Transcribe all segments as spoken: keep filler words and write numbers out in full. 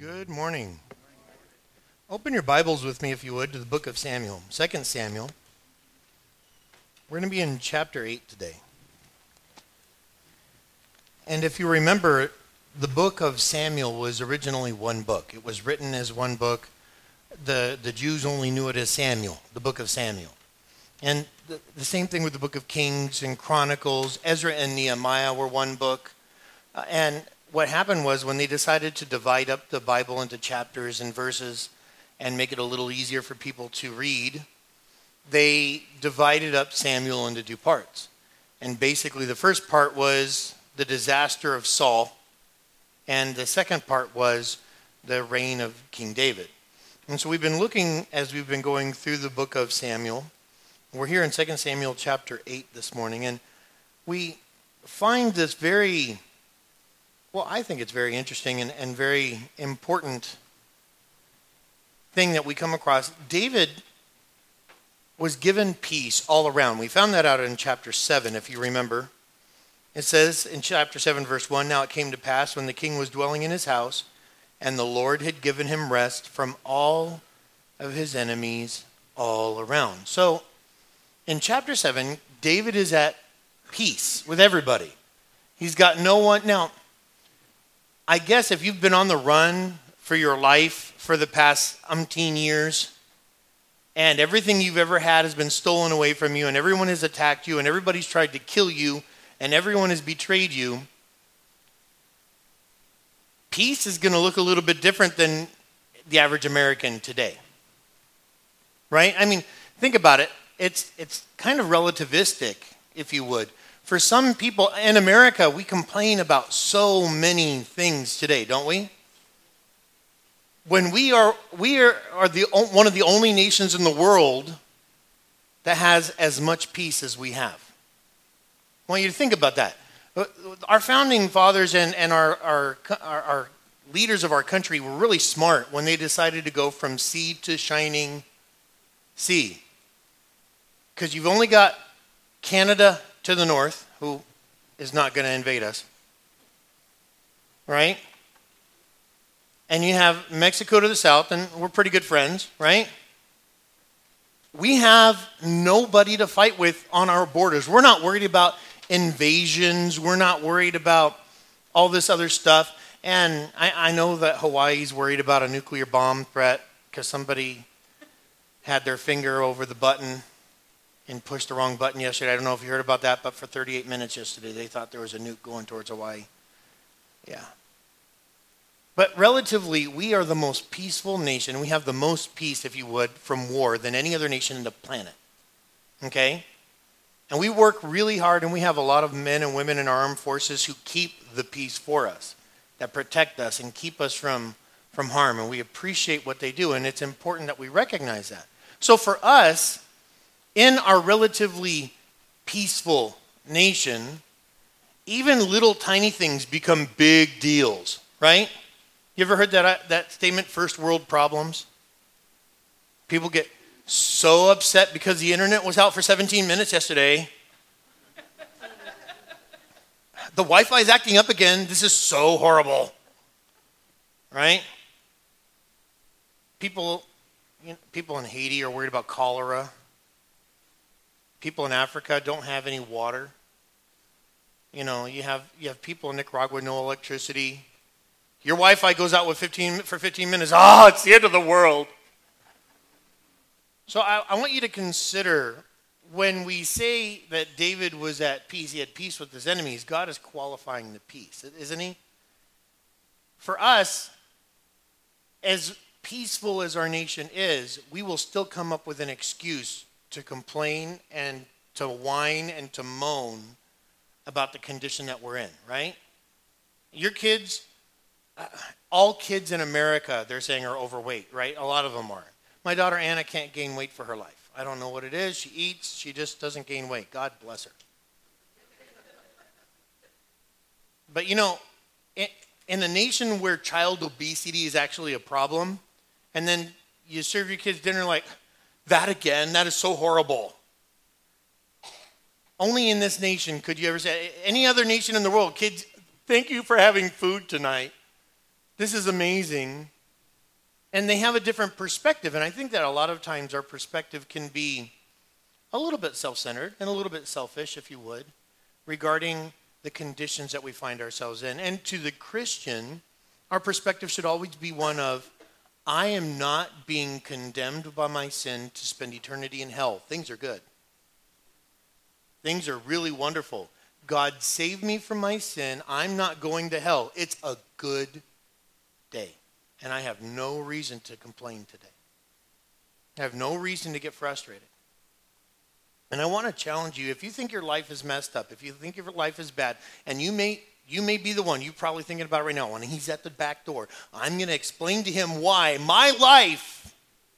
Good morning. Open your Bibles with me, if you would, to the book of Samuel, Second Samuel. We're going to be in chapter eight today. And if you remember, the book of Samuel was originally one book. It was written as one book. The, the Jews only knew it as Samuel, the book of Samuel. And the, the same thing with the book of Kings and Chronicles. Ezra and Nehemiah were one book. Uh, and what happened was when they decided to divide up the Bible into chapters and verses and make it a little easier for people to read, they divided up Samuel into two parts. And basically the first part was the disaster of Saul, and the second part was the reign of King David. And so we've been looking, as we've been going through the book of Samuel, we're here in Second Samuel chapter eight this morning, and we find this very, well, I think it's very interesting and, and very important thing that we come across. David was given peace all around. We found that out in chapter seven, if you remember. It says in chapter seven, verse one, "Now it came to pass when the king was dwelling in his house, and the Lord had given him rest from all of his enemies all around." So in chapter seven, David is at peace with everybody. He's got no one. Now, I guess if you've been on the run for your life for the past umpteen years, and everything you've ever had has been stolen away from you, and everyone has attacked you, and everybody's tried to kill you, and everyone has betrayed you, peace is going to look a little bit different than the average American today. Right? I mean, think about it. It's it's kind of relativistic, if you would. For some people in America, we complain about so many things today, don't we? When we are we are, are the one of the only nations in the world that has as much peace as we have. I want you to think about that. Our founding fathers and, and our, our, our, our leaders of our country were really smart when they decided to go from sea to shining sea. Because you've only got Canada to the north, who is not going to invade us, right? And you have Mexico to the south, and we're pretty good friends, right? We have nobody to fight with on our borders. We're not worried about invasions. We're not worried about all this other stuff. And I, I know that Hawaii's worried about a nuclear bomb threat because somebody had their finger over the button and pushed the wrong button yesterday. I don't know if you heard about that, but for thirty-eight minutes yesterday, they thought there was a nuke going towards Hawaii. Yeah. But relatively, we are the most peaceful nation. We have the most peace, if you would, from war than any other nation on the planet. Okay? And we work really hard, and we have a lot of men and women in our armed forces who keep the peace for us, that protect us and keep us from, from harm. And we appreciate what they do, and it's important that we recognize that. So for us, in our relatively peaceful nation, even little tiny things become big deals, right? You ever heard that, that statement, first world problems? People get so upset because the internet was out for seventeen minutes yesterday. The Wi-Fi is acting up again. This is so horrible, right? People, you know, people in Haiti are worried about cholera. People in Africa don't have any water. You know, you have you have people in Nicaragua with no electricity. Your Wi-Fi goes out with fifteen for fifteen minutes. Oh, it's the end of the world. So I, I want you to consider, when we say that David was at peace, he had peace with his enemies, God is qualifying the peace, isn't he? For us, as peaceful as our nation is, we will still come up with an excuse to complain and to whine and to moan about the condition that we're in, right? Your kids, uh, all kids in America, they're saying, are overweight, right? A lot of them are. My daughter Anna can't gain weight for her life. I don't know what it is. She eats. She just doesn't gain weight. God bless her. But you know, in, in a nation where child obesity is actually a problem, and then you serve your kids dinner like, that again? That is so horrible. Only in this nation could you ever say, any other nation in the world, kids, thank you for having food tonight. This is amazing. And they have a different perspective. And I think that a lot of times our perspective can be a little bit self-centered and a little bit selfish, if you would, regarding the conditions that we find ourselves in. And to the Christian, our perspective should always be one of, I am not being condemned by my sin to spend eternity in hell. Things are good. Things are really wonderful. God saved me from my sin. I'm not going to hell. It's a good day. And I have no reason to complain today. I have no reason to get frustrated. And I want to challenge you, if you think your life is messed up, if you think your life is bad, and you may you may be the one, you're probably thinking about it right now, when he's at the back door, I'm going to explain to him why my life,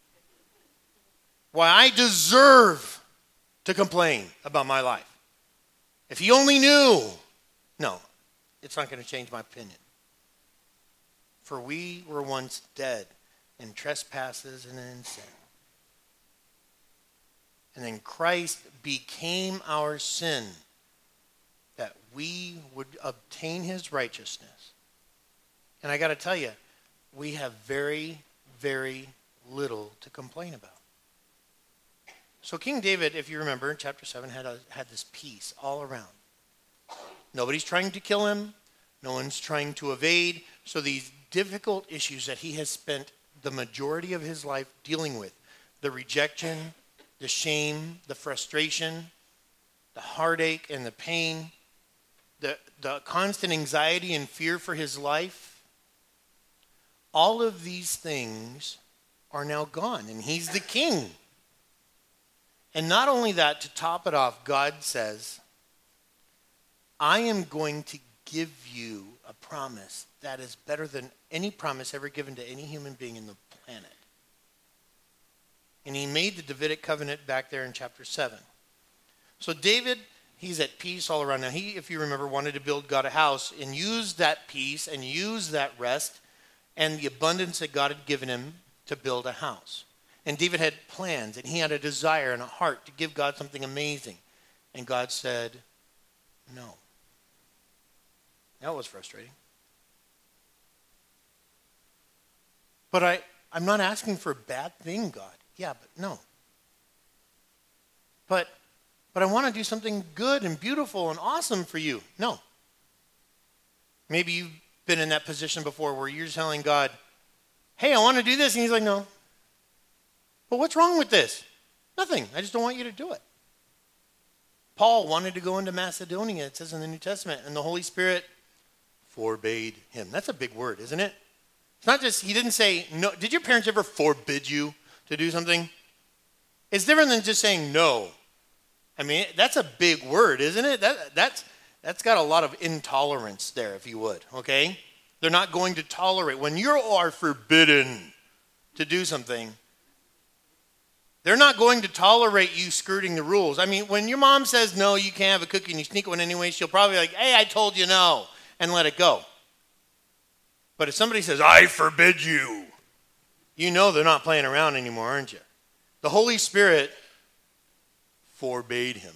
why I deserve to complain about my life. If he only knew. No, it's not going to change my opinion. For we were once dead in trespasses and in sin. And then Christ became our sin that we would obtain his righteousness. And I got to tell you, we have very, very little to complain about. So King David, if you remember, in chapter seven, had, a, had this peace all around. Nobody's trying to kill him. No one's trying to evade. So these difficult issues that he has spent the majority of his life dealing with, the rejection, the shame, the frustration, the heartache and the pain, the, the constant anxiety and fear for his life, all of these things are now gone, and he's the king. And not only that, to top it off, God says, I am going to give you a promise that is better than any promise ever given to any human being in the planet. And he made the Davidic covenant back there in chapter seven. So David, he's at peace all around. Now he, if you remember, wanted to build God a house and use that peace and use that rest and the abundance that God had given him to build a house. And David had plans and he had a desire and a heart to give God something amazing. And God said, no. That was frustrating. But I, I'm not asking for a bad thing, God. Yeah, but no. But but I want to do something good and beautiful and awesome for you. No. Maybe you've been in that position before where you're telling God, hey, I want to do this. And he's like, no. But what's wrong with this? Nothing. I just don't want you to do it. Paul wanted to go into Macedonia, it says in the New Testament, and the Holy Spirit forbade him. That's a big word, isn't it? It's not just, he didn't say, no. Did your parents ever forbid you to do something? It's different than just saying no. I mean, that's a big word, isn't it? That, that's, that's got a lot of intolerance there, if you would, okay? They're not going to tolerate. When you are forbidden to do something, they're not going to tolerate you skirting the rules. I mean, when your mom says no, you can't have a cookie and you sneak one anyway, she'll probably be like, hey, I told you no, and let it go. But if somebody says, I forbid you, you know they're not playing around anymore, aren't you? The Holy Spirit forbade him.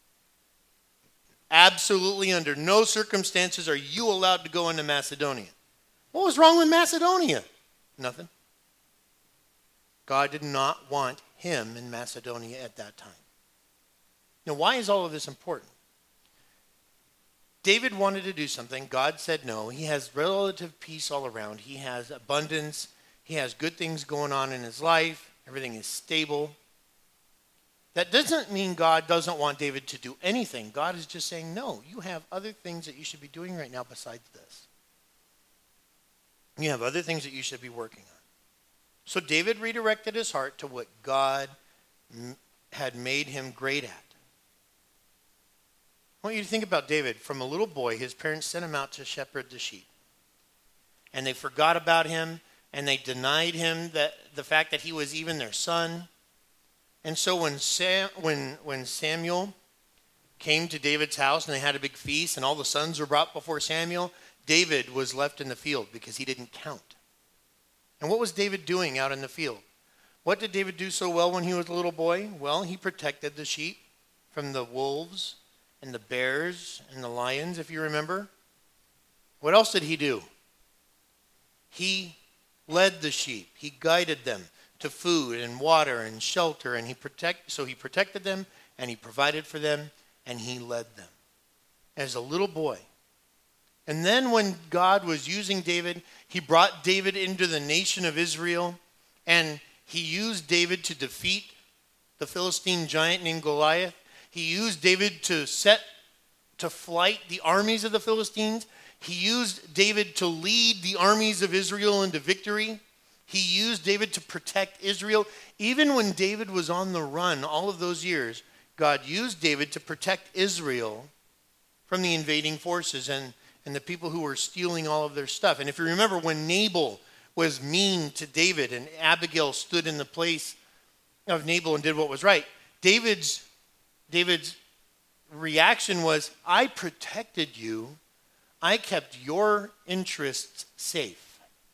Absolutely under no circumstances are you allowed to go into Macedonia. What was wrong with Macedonia? Nothing. God did not want him in Macedonia at that time. Now, why is all of this important? David wanted to do something. God said no. He has relative peace all around. He has abundance. He has good things going on in his life. Everything is stable. That doesn't mean God doesn't want David to do anything. God is just saying, no, you have other things that you should be doing right now besides this. You have other things that you should be working on. So David redirected his heart to what God m- had made him great at. I want you to think about David. From a little boy, his parents sent him out to shepherd the sheep. And they forgot about him, and they denied him that, the fact that he was even their son. And so when Sam, when, when Samuel came to David's house and they had a big feast and all the sons were brought before Samuel, David was left in the field because he didn't count. And what was David doing out in the field? What did David do so well when he was a little boy? Well, he protected the sheep from the wolves and the bears and the lions, if you remember. What else did he do? He led the sheep. He guided them to food and water and shelter, and he protect so he protected them, and he provided for them, and he led them as a little boy. And then when God was using David, he brought David into the nation of Israel, and he used David to defeat the Philistine giant named Goliath. He used David to set to flight the armies of the Philistines. He used David to lead the armies of Israel into victory. He used David to protect Israel. Even when David was on the run all of those years, God used David to protect Israel from the invading forces and, and the people who were stealing all of their stuff. And if you remember when Nabal was mean to David and Abigail stood in the place of Nabal and did what was right, David's David's reaction was, I protected you. I kept your interests safe.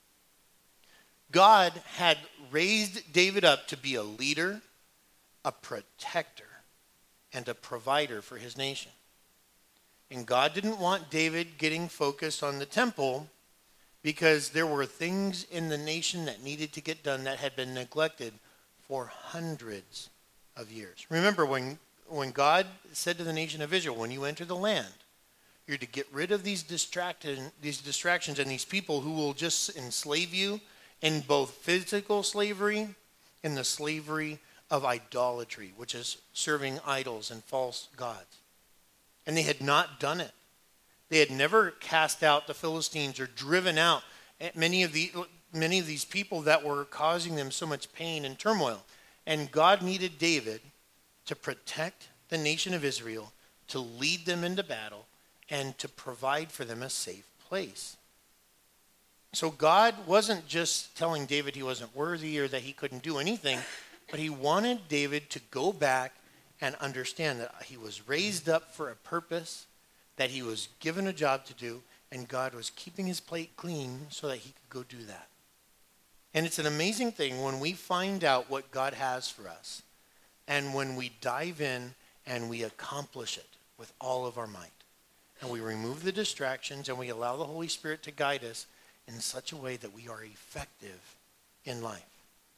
God had raised David up to be a leader, a protector, and a provider for his nation. And God didn't want David getting focused on the temple because there were things in the nation that needed to get done that had been neglected for hundreds of years. Remember when When God said to the nation of Israel, when you enter the land, you're to get rid of these distracted, these distractions and these people who will just enslave you in both physical slavery and the slavery of idolatry, which is serving idols and false gods. And they had not done it. They had never cast out the Philistines or driven out many of the many of these people that were causing them so much pain and turmoil. And God needed David to protect the nation of Israel, to lead them into battle, and to provide for them a safe place. So God wasn't just telling David he wasn't worthy or that he couldn't do anything, but he wanted David to go back and understand that he was raised up for a purpose, that he was given a job to do, and God was keeping his plate clean so that he could go do that. And it's an amazing thing when we find out what God has for us, and when we dive in and we accomplish it with all of our might, and we remove the distractions and we allow the Holy Spirit to guide us in such a way that we are effective in life.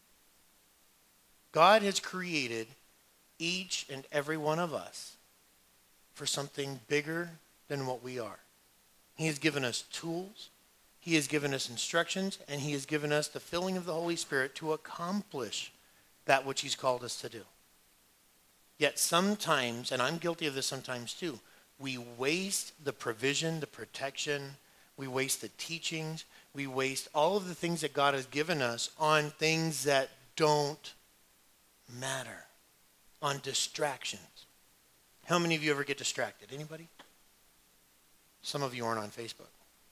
God has created each and every one of us for something bigger than what we are. He has given us tools, he has given us instructions, and he has given us the filling of the Holy Spirit to accomplish that which he's called us to do. Yet sometimes, and I'm guilty of this sometimes too, we waste the provision, the protection, we waste the teachings, we waste all of the things that God has given us on things that don't matter, on distractions. How many of you ever get distracted? Anybody? Some of you aren't on Facebook.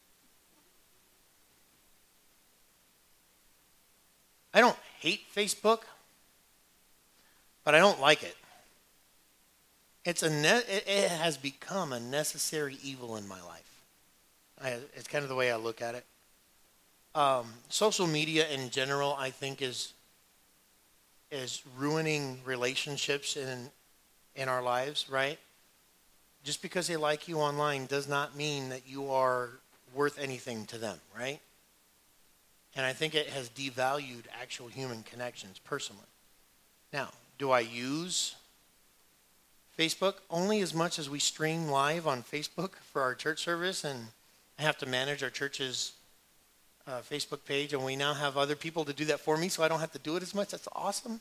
I don't hate Facebook, but I don't like it. It's a ne- it has become a necessary evil in my life. I, it's kind of the way I look at it. Um, social media in general, I think, is is ruining relationships in in our lives, right? Just because they like you online does not mean that you are worth anything to them, right? And I think it has devalued actual human connections personally. Now, do I use Facebook? Only as much as we stream live on Facebook for our church service, and I have to manage our church's uh, Facebook page, and we now have other people to do that for me, so I don't have to do it as much. That's awesome.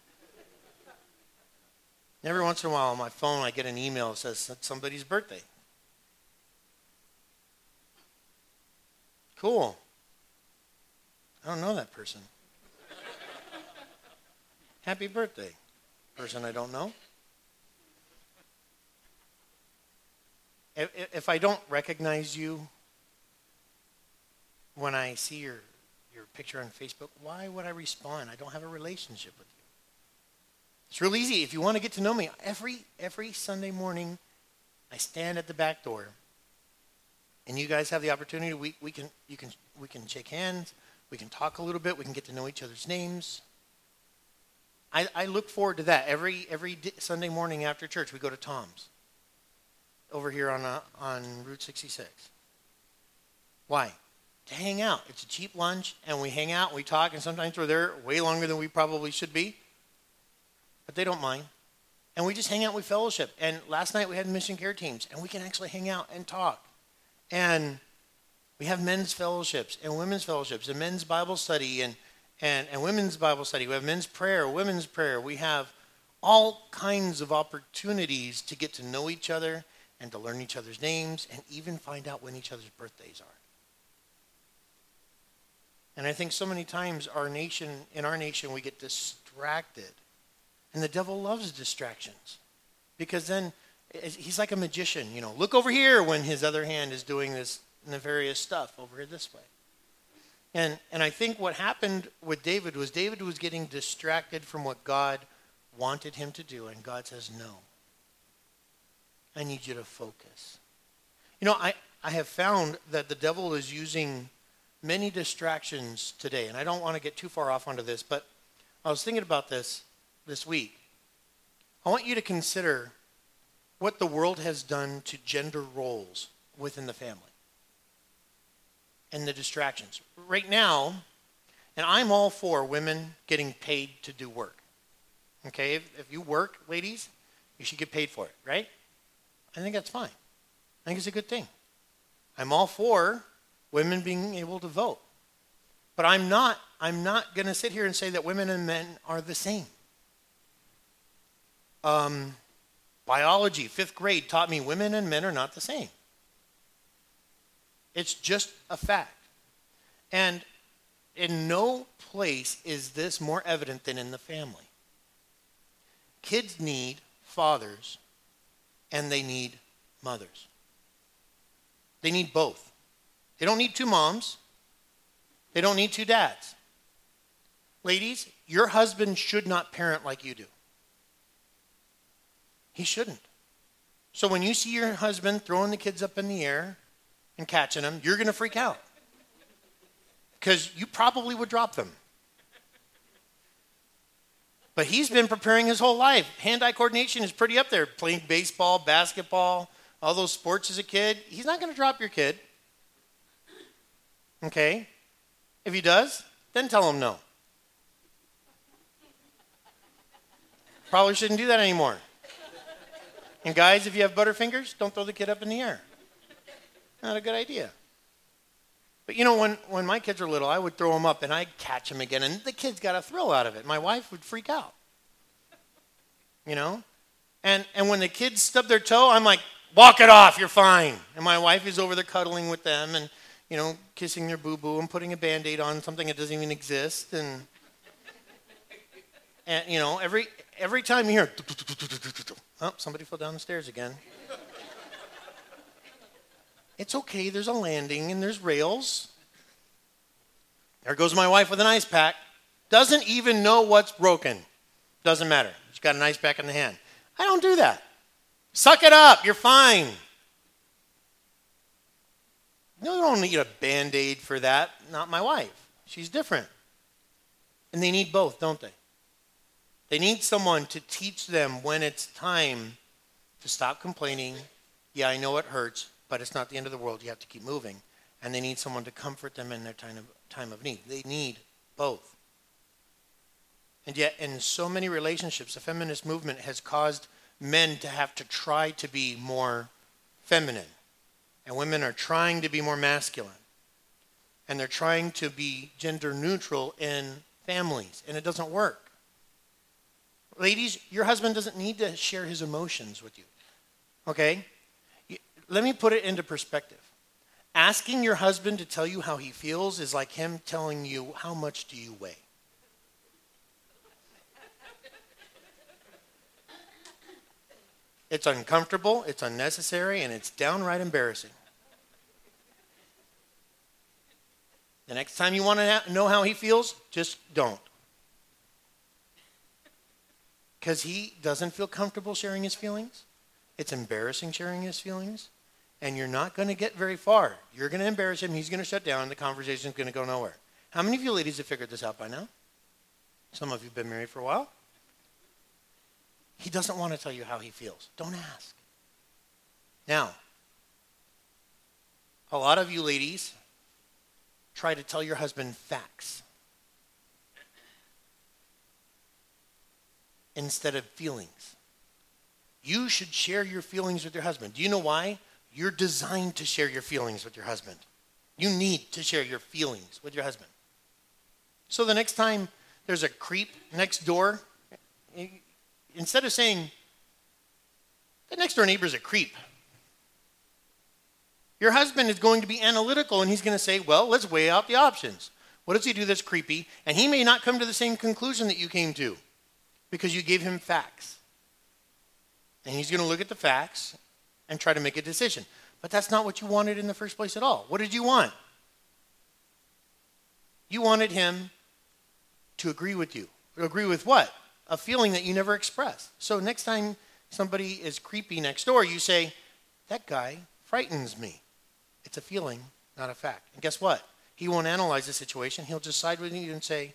And every once in a while on my phone, I get an email that says it's somebody's birthday. Cool. I don't know that person. Happy birthday, person I don't know. If I don't recognize you when I see your, your picture on Facebook, why would I respond? I don't have a relationship with you. It's real easy. If you want to get to know me, every every Sunday morning, I stand at the back door, and you guys have the opportunity. We we can you can we can shake hands. We can talk a little bit. We can get to know each other's names. I, I look forward to that. Every every Sunday morning after church, we go to Tom's over here on uh, on Route sixty-six. Why? to hang out. It's a cheap lunch, and we hang out, and we talk, and sometimes we're there way longer than we probably should be. But they don't mind. And we just hang out with fellowship. And last night we had mission care teams, and we can actually hang out and talk. And we have men's fellowships and women's fellowships and men's Bible study and, and, and women's Bible study. We have men's prayer, women's prayer. We have all kinds of opportunities to get to know each other and to learn each other's names and even find out when each other's birthdays are. And I think so many times our nation, in our nation, we get distracted. And the devil loves distractions because then he's like a magician, you know, look over here when his other hand is doing this nefarious stuff over here this way. And and I think what happened with David was David was getting distracted from what God wanted him to do. And God says, no, I need you to focus. You know, I, I have found that the devil is using many distractions today. And I don't want to get too far off onto this, but I was thinking about this this week. I want you to consider what the world has done to gender roles within the family and the distractions. Right now, and I'm all for women getting paid to do work. Okay, if, if you work, ladies, you should get paid for it, right? I think that's fine. I think it's a good thing. I'm all for women being able to vote. But I'm not, I'm not going to sit here and say that women and men are the same. Um, biology, fifth grade, taught me women and men are not the same. It's just a fact. And in no place is this more evident than in the family. Kids need fathers and they need mothers. They need both. They don't need two moms. They don't need two dads. Ladies, your husband should not parent like you do. He shouldn't. So when you see your husband throwing the kids up in the air and catching them, you're going to freak out. Because you probably would drop them. But he's been preparing his whole life. Hand-eye coordination is pretty up there. Playing baseball, basketball, all those sports as a kid. He's not going to drop your kid. Okay? If he does, then tell him no. Probably shouldn't do that anymore. And guys, if you have butterfingers, don't throw the kid up in the air. Not a good idea. But you know, when, when my kids were little, I would throw them up and I'd catch them again. And the kids got a thrill out of it. My wife would freak out. You know? And and when the kids stub their toe, I'm like, walk it off, you're fine. And my wife is over there cuddling with them and, you know, kissing their boo-boo and putting a Band-Aid on something that doesn't even exist. And, and you know, every every time you hear, oh, somebody fell down the stairs again. It's okay, there's a landing and there's rails. There goes my wife with an ice pack. Doesn't even know what's broken. Doesn't matter. She's got an ice pack in the hand. I don't do that. Suck it up, you're fine. No, you don't need a Band-Aid for that. Not my wife. She's different. And they need both, don't they? They need someone to teach them when it's time to stop complaining. Yeah, I know it hurts, but it's not the end of the world. You have to keep moving. And they need someone to comfort them in their time of, time of need. They need both. And yet, in so many relationships, the feminist movement has caused men to have to try to be more feminine. And women are trying to be more masculine. And they're trying to be gender neutral in families. And it doesn't work. Ladies, your husband doesn't need to share his emotions with you. Okay? Let me put it into perspective. Asking your husband to tell you how he feels is like him telling you, how much do you weigh? It's uncomfortable, it's unnecessary, and it's downright embarrassing. The next time you want to know how he feels, just don't. Because he doesn't feel comfortable sharing his feelings. It's embarrassing sharing his feelings. And you're not going to get very far. You're going to embarrass him, he's going to shut down, and the conversation is going to go nowhere. How many of you ladies have figured this out by now? Some of you have been married for a while. He doesn't want to tell you how he feels. Don't ask. Now, a lot of you ladies try to tell your husband facts instead of feelings. You should share your feelings with your husband. Do you know why? You're designed to share your feelings with your husband. You need to share your feelings with your husband. So the next time there's a creep next door, instead of saying, the next door neighbor's a creep, your husband is going to be analytical and he's going to say, well, let's weigh out the options. What does he do that's creepy? And he may not come to the same conclusion that you came to because you gave him facts. And he's going to look at the facts and try to make a decision. But that's not what you wanted in the first place at all. What did you want? You wanted him to agree with you. Agree with what? A feeling that you never expressed. So next time somebody is creepy next door, you say, that guy frightens me. It's a feeling, not a fact. And guess what? He won't analyze the situation. He'll just side with you and say,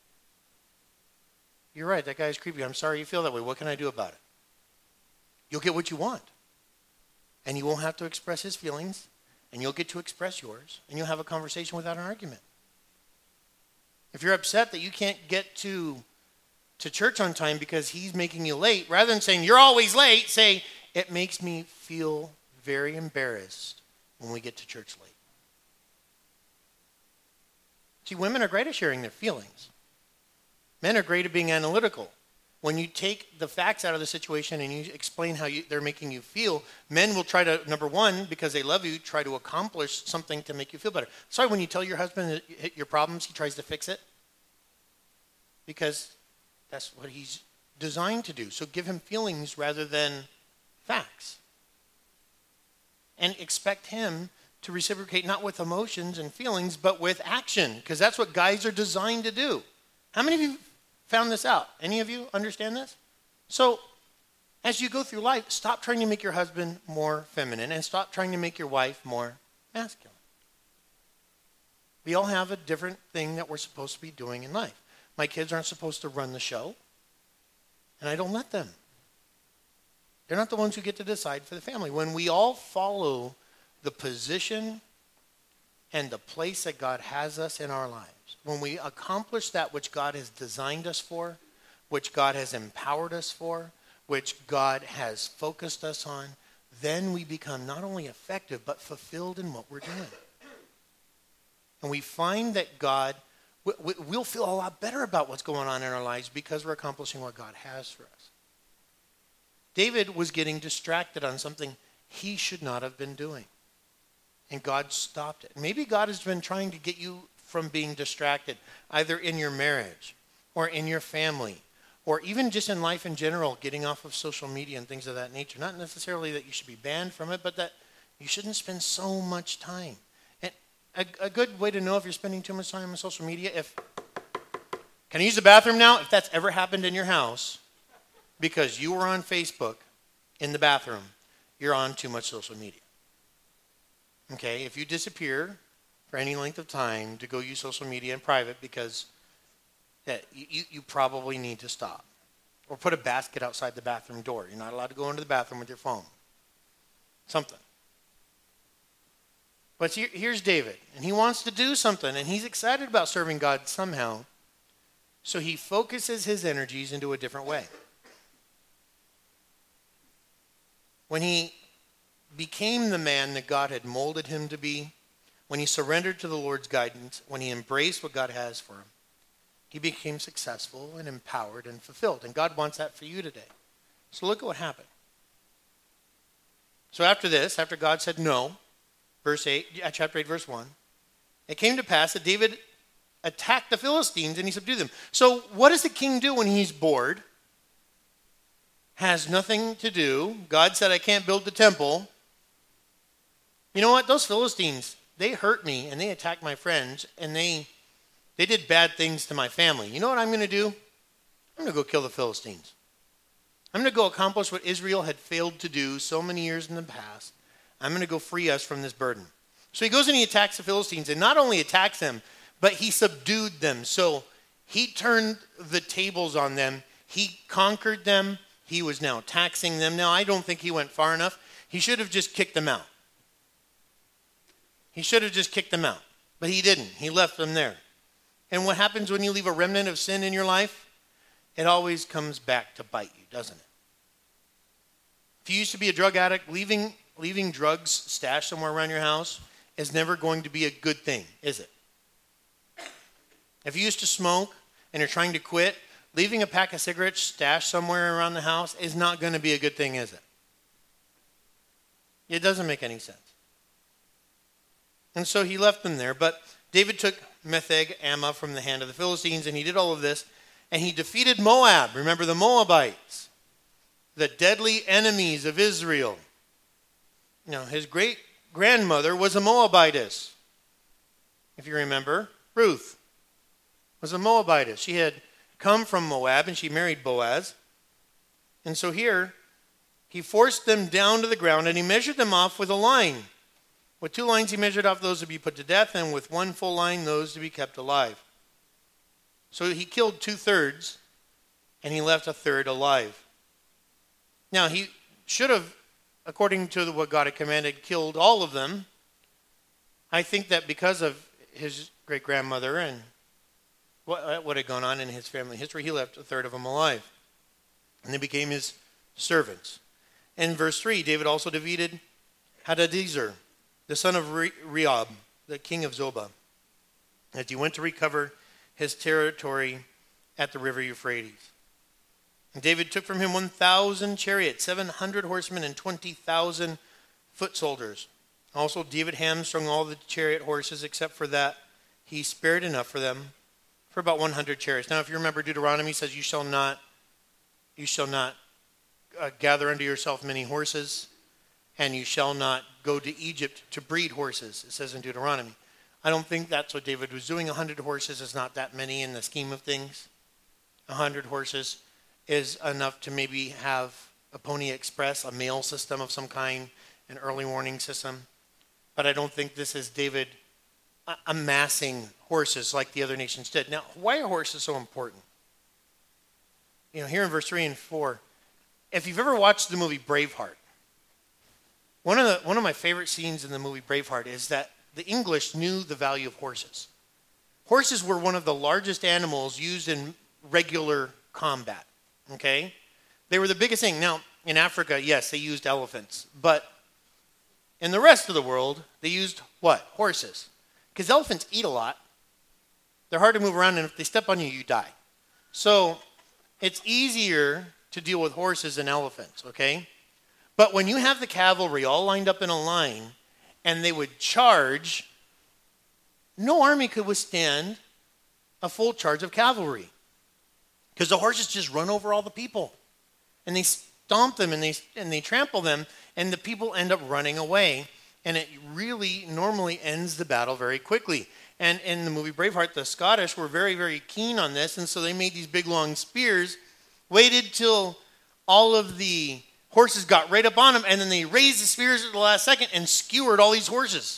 you're right, that guy's creepy. I'm sorry you feel that way. What can I do about it? You'll get what you want. And you won't have to express his feelings, and you'll get to express yours, and you'll have a conversation without an argument. If you're upset that you can't get to, to church on time because he's making you late, rather than saying, you're always late, say, it makes me feel very embarrassed when we get to church late. See, women are great at sharing their feelings. Men are great at being analytical. When you take the facts out of the situation and you explain how you, they're making you feel, men will try to, number one, because they love you, try to accomplish something to make you feel better. Sorry, when you tell your husband that you hit your problems, he tries to fix it. Because that's what he's designed to do. So give him feelings rather than facts. And expect him to reciprocate not with emotions and feelings, but with action. Because that's what guys are designed to do. How many of you found this out? Any of you understand this? So, as you go through life, stop trying to make your husband more feminine and stop trying to make your wife more masculine. We all have a different thing that we're supposed to be doing in life. My kids aren't supposed to run the show, and I don't let them. They're not the ones who get to decide for the family. When we all follow the position and the place that God has us in our lives, when we accomplish that which God has designed us for, which God has empowered us for, which God has focused us on, then we become not only effective, but fulfilled in what we're doing. And we find that God, we'll feel a lot better about what's going on in our lives because we're accomplishing what God has for us. David was getting distracted on something he should not have been doing. And God stopped it. Maybe God has been trying to get you from being distracted, either in your marriage or in your family, or even just in life in general, getting off of social media and things of that nature. Not necessarily that you should be banned from it, but that you shouldn't spend so much time. And a, a good way to know if you're spending too much time on social media, if, can I use the bathroom now? If that's ever happened in your house, because you were on Facebook in the bathroom, you're on too much social media. Okay, if you disappear for any length of time to go use social media in private because yeah, you, you probably need to stop. Or put a basket outside the bathroom door. You're not allowed to go into the bathroom with your phone. Something. But here, here's David, and he wants to do something, and he's excited about serving God somehow. So he focuses his energies into a different way. When he became the man that God had molded him to be, when he surrendered to the Lord's guidance, when he embraced what God has for him, he became successful and empowered and fulfilled. And God wants that for you today. So look at what happened. So after this, after God said no, verse eight, chapter eight, verse one, it came to pass that David attacked the Philistines and he subdued them. So what does the king do when he's bored? Has nothing to do. God said, I can't build the temple. You know what? Those Philistines, they hurt me and they attacked my friends and they they did bad things to my family. You know what I'm going to do? I'm going to go kill the Philistines. I'm going to go accomplish what Israel had failed to do so many years in the past. I'm going to go free us from this burden. So he goes and he attacks the Philistines, and not only attacks them, but he subdued them. So he turned the tables on them. He conquered them. He was now taxing them. Now, I don't think he went far enough. He should have just kicked them out. He should have just kicked them out. But he didn't. He left them there. And what happens when you leave a remnant of sin in your life? It always comes back to bite you, doesn't it? If you used to be a drug addict, leaving, leaving drugs stashed somewhere around your house is never going to be a good thing, is it? If you used to smoke and you're trying to quit, leaving a pack of cigarettes stashed somewhere around the house is not going to be a good thing, is it? It doesn't make any sense. And so he left them there. But David took Metheg Ammah from the hand of the Philistines, and he did all of this. And he defeated Moab. Remember the Moabites, the deadly enemies of Israel. Now, his great-grandmother was a Moabitess. If you remember, Ruth was a Moabitess. She had come from Moab, and she married Boaz. And so here, he forced them down to the ground, and he measured them off with a line. With two lines he measured off those to be put to death, and with one full line those to be kept alive. So he killed two-thirds, and he left a third alive. Now, he should have, according to what God had commanded, killed all of them. I think that because of his great-grandmother and what, what had gone on in his family history, he left a third of them alive. And they became his servants. In verse three, David also defeated Hadadezer, the son of Re- Rehob, the king of Zobah, as he went to recover his territory at the river Euphrates. And David took from him one thousand chariots, seven hundred horsemen, and twenty thousand foot soldiers. Also, David hamstrung all the chariot horses, except for that he spared enough for them for about one hundred chariots. Now, if you remember, Deuteronomy says, "You shall not, you shall not uh, gather unto yourself many horses, and you shall not go to Egypt to breed horses," it says in Deuteronomy. I don't think that's what David was doing. one hundred horses is not that many in the scheme of things. one hundred horses is enough to maybe have a Pony Express, a mail system of some kind, an early warning system. But I don't think this is David amassing horses like the other nations did. Now, why are horses so important? You know, here in verse three and four, if you've ever watched the movie Braveheart, one of the one of my favorite scenes in the movie Braveheart is that the English knew the value of horses. Horses were one of the largest animals used in regular combat, okay? They were the biggest thing. Now, in Africa, yes, they used elephants. But in the rest of the world, they used what? Horses. Because elephants eat a lot. They're hard to move around, and if they step on you, you die. So it's easier to deal with horses than elephants, okay? But when you have the cavalry all lined up in a line, and they would charge, no army could withstand a full charge of cavalry. Because the horses just run over all the people. And they stomp them and they and they trample them, and the people end up running away. And it really normally ends the battle very quickly. And in the movie Braveheart, the Scottish were very, very keen on this, and so they made these big, long spears, waited till all of the horses got right up on them, and then they raised the spears at the last second and skewered all these horses.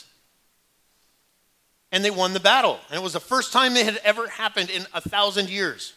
And they won the battle. And it was the first time it had ever happened in a thousand years.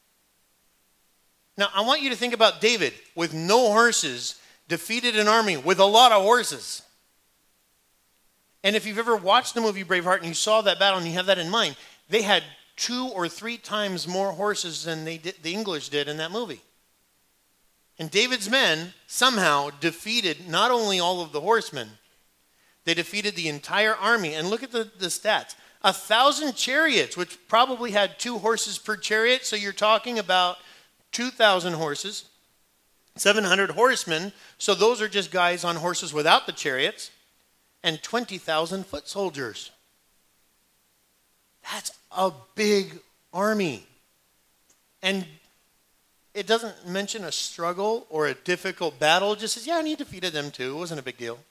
Now, I want you to think about David with no horses defeated an army with a lot of horses. And if you've ever watched the movie Braveheart and you saw that battle and you have that in mind, they had two or three times more horses than they did, the English did in that movie. And David's men somehow defeated not only all of the horsemen, they defeated the entire army. And look at the, the stats. A thousand chariots, which probably had two horses per chariot. So you're talking about two thousand horses, seven hundred horsemen. So those are just guys on horses without the chariots. And twenty thousand foot soldiers. That's a big army. And it doesn't mention a struggle or a difficult battle. It just says, yeah, and he defeated them too. It wasn't a big deal.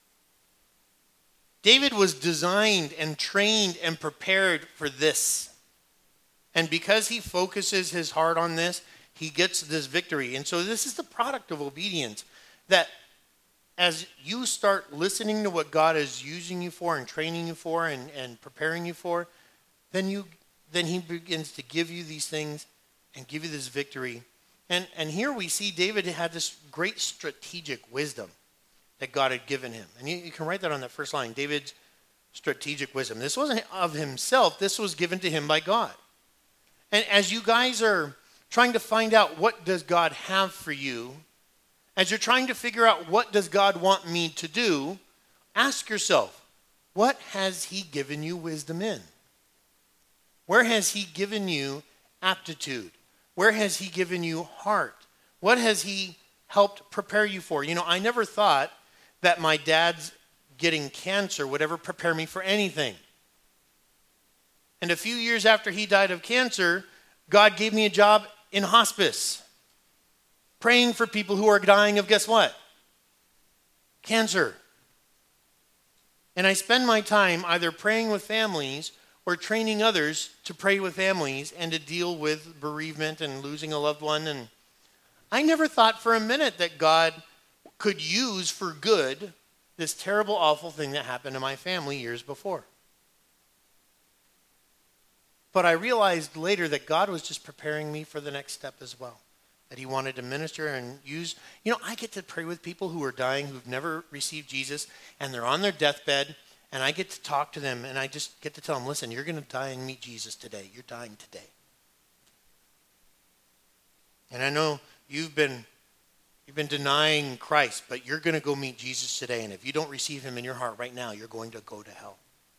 David was designed and trained and prepared for this. And because he focuses his heart on this, he gets this victory. And so this is the product of obedience. That as you start listening to what God is using you for and training you for and, and preparing you for, then you then he begins to give you these things and give you this victory. And, and here we see David had this great strategic wisdom that God had given him. And you, you can write that on that first line. David strategic wisdom. This wasn't of himself. This was given to him by God. And as you guys are trying to find out what does God have for you, as you're trying to figure out what does God want me to do, ask yourself, what has he given you wisdom in? Where has he given you aptitude? Where has he given you heart? What has he helped prepare you for? You know, I never thought that my dad's getting cancer would ever prepare me for anything. And a few years after he died of cancer, God gave me a job in hospice, praying for people who are dying of, guess what? Cancer. And I spend my time either praying with families or training others to pray with families and to deal with bereavement and losing a loved one. And I never thought for a minute that God could use for good this terrible, awful thing that happened to my family years before. But I realized later that God was just preparing me for the next step as well. That he wanted to minister and use. You know, I get to pray with people who are dying, who've never received Jesus, and they're on their deathbed, and I get to talk to them, and I just get to tell them, listen, you're going to die and meet Jesus today. You're dying today. And I know you've been, you've been denying Christ, but you're going to go meet Jesus today, and if you don't receive him in your heart right now, you're going to go to hell.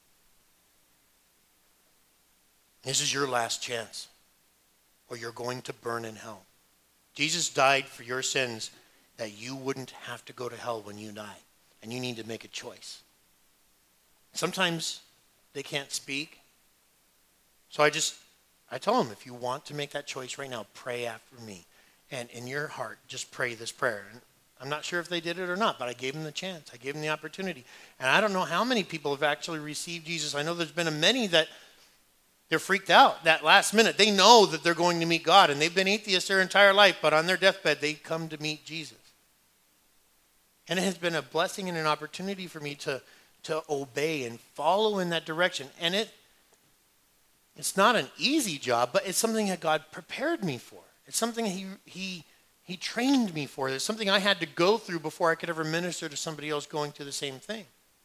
This is your last chance, or you're going to burn in hell. Jesus died for your sins that you wouldn't have to go to hell when you die. And you need to make a choice. Sometimes they can't speak. So I just, I tell them, if you want to make that choice right now, pray after me. And in your heart, just pray this prayer. And I'm not sure if they did it or not, but I gave them the chance. I gave them the opportunity. And I don't know how many people have actually received Jesus. I know there's been a many that they're freaked out that last minute. They know that they're going to meet God, and they've been atheists their entire life, but on their deathbed, they come to meet Jesus. And it has been a blessing and an opportunity for me to, to obey and follow in that direction. And it it's not an easy job, but it's something that God prepared me for. It's something he he he trained me for. It's something I had to go through before I could ever minister to somebody else going through the same thing.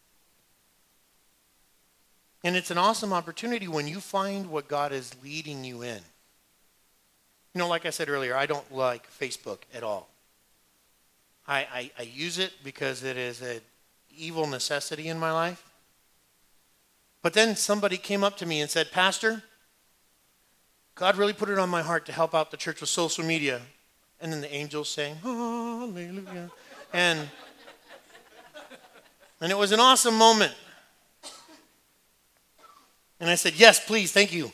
And it's an awesome opportunity when you find what God is leading you in. You know, like I said earlier, I don't like Facebook at all. I, I, I use it because it is an evil necessity in my life. But then somebody came up to me and said, Pastor, God really put it on my heart to help out the church with social media. And then the angels sang, hallelujah. And, and it was an awesome moment. And I said, yes, please, thank you.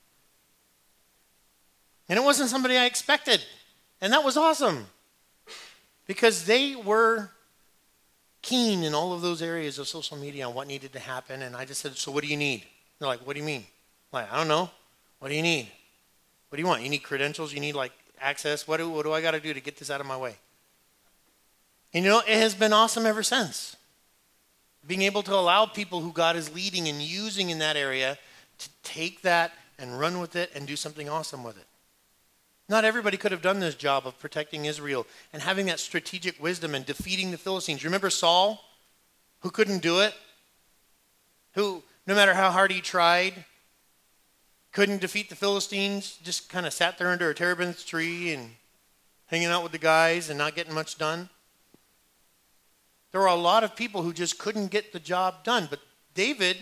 And it wasn't somebody I expected. And that was awesome. Because they were keen in all of those areas of social media on what needed to happen. And I just said, so what do you need? They're like, what do you mean? I'm like, I don't know. What do you need? What do you want? You need credentials? You need like access? What do, what do I got to do to get this out of my way? And you know, it has been awesome ever since. Being able to allow people who God is leading and using in that area to take that and run with it and do something awesome with it. Not everybody could have done this job of protecting Israel and having that strategic wisdom and defeating the Philistines. Remember Saul, who couldn't do it? Who, no matter how hard he tried, couldn't defeat the Philistines, just kind of sat there under a terebinth tree and hanging out with the guys and not getting much done. There were a lot of people who just couldn't get the job done. But David,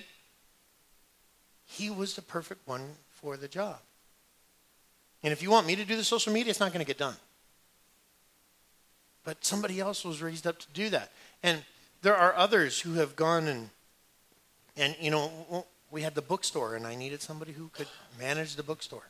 he was the perfect one for the job. And if you want me to do the social media, it's not going to get done. But somebody else was raised up to do that. And there are others who have gone and, and you know, we had the bookstore, and I needed somebody who could manage the bookstore.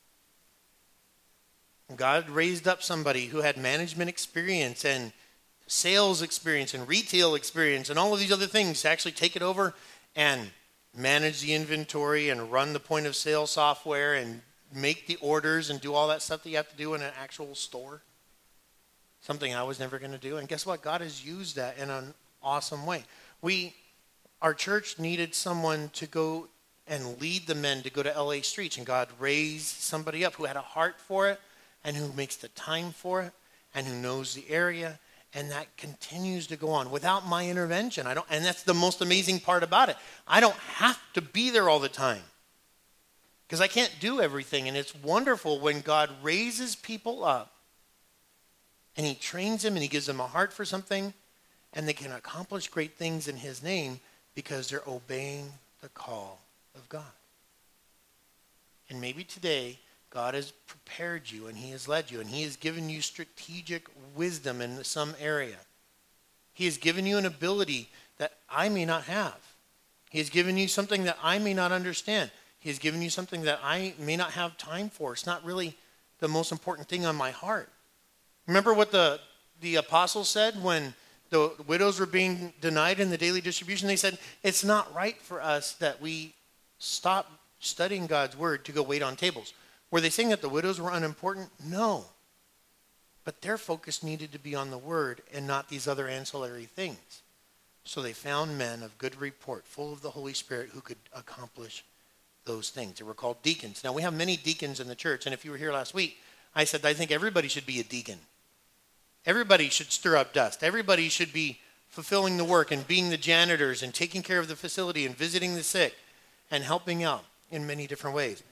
God raised up somebody who had management experience and sales experience and retail experience and all of these other things to actually take it over and manage the inventory and run the point of sale software and make the orders and do all that stuff that you have to do in an actual store. Something I was never going to do. And guess what? God has used that in an awesome way. We, our church needed someone to go and lead the men to go to L A streets, and God raised somebody up who had a heart for it and who makes the time for it and who knows the area And that continues to go on without my intervention. I don't, and that's the most amazing part about it. I don't have to be there all the time because I can't do everything. And it's wonderful when God raises people up and he trains them and he gives them a heart for something and they can accomplish great things in his name because they're obeying the call of God. And maybe today, God has prepared you and he has led you and he has given you strategic wisdom in some area. He has given you an ability that I may not have. He has given you something that I may not understand. He has given you something that I may not have time for. It's not really the most important thing on my heart. Remember what the, the apostles said when the widows were being denied in the daily distribution? They said, it's not right for us that we stop studying God's word to go wait on tables. Were they saying that the widows were unimportant? No. But their focus needed to be on the word and not these other ancillary things. So they found men of good report, full of the Holy Spirit, who could accomplish those things. They were called deacons. Now, we have many deacons in the church, and if you were here last week, I said I think everybody should be a deacon. Everybody should stir up dust. Everybody should be fulfilling the work and being the janitors and taking care of the facility and visiting the sick and helping out in many different ways.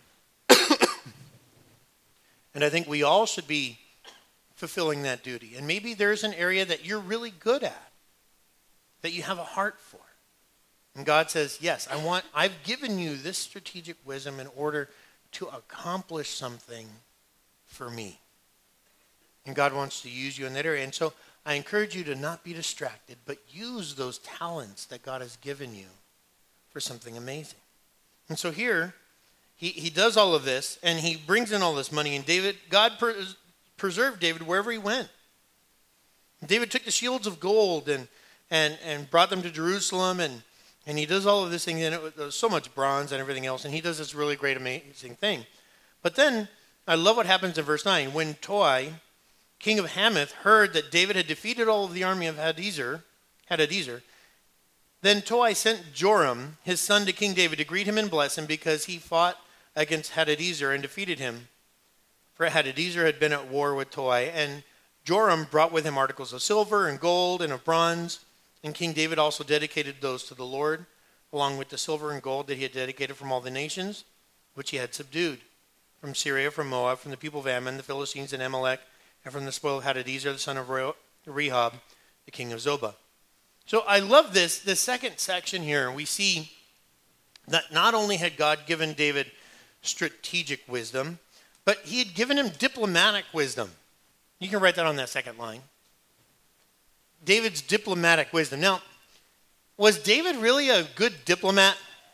And I think we all should be fulfilling that duty. And maybe there's an area that you're really good at, that you have a heart for. And God says, yes, I want, I've given you this strategic wisdom in order to accomplish something for me. And God wants to use you in that area. And so I encourage you to not be distracted, but use those talents that God has given you for something amazing. And so here, He he does all of this, and he brings in all this money. And David, God per, preserved David wherever he went. David took the shields of gold and and and brought them to Jerusalem, and and he does all of this thing. And it was so much bronze and everything else, and he does this really great, amazing thing. But then I love what happens in verse nine. When Toi, king of Hamath, heard that David had defeated all of the army of Hadadezer, Hadadezer, then Toi sent Joram, his son, to King David to greet him and bless him because he fought against Hadadezer and defeated him. For Hadadezer had been at war with Toi, and Joram brought with him articles of silver and gold and of bronze, and King David also dedicated those to the Lord, along with the silver and gold that he had dedicated from all the nations which he had subdued, from Syria, from Moab, from the people of Ammon, the Philistines, and Amalek, and from the spoil of Hadadezer, the son of Rehob, the king of Zobah. So I love this, this second section here. We see that not only had God given David strategic wisdom, but he had given him diplomatic wisdom. You can write that on that second line. David's diplomatic wisdom. Now, was David really a good diplomat?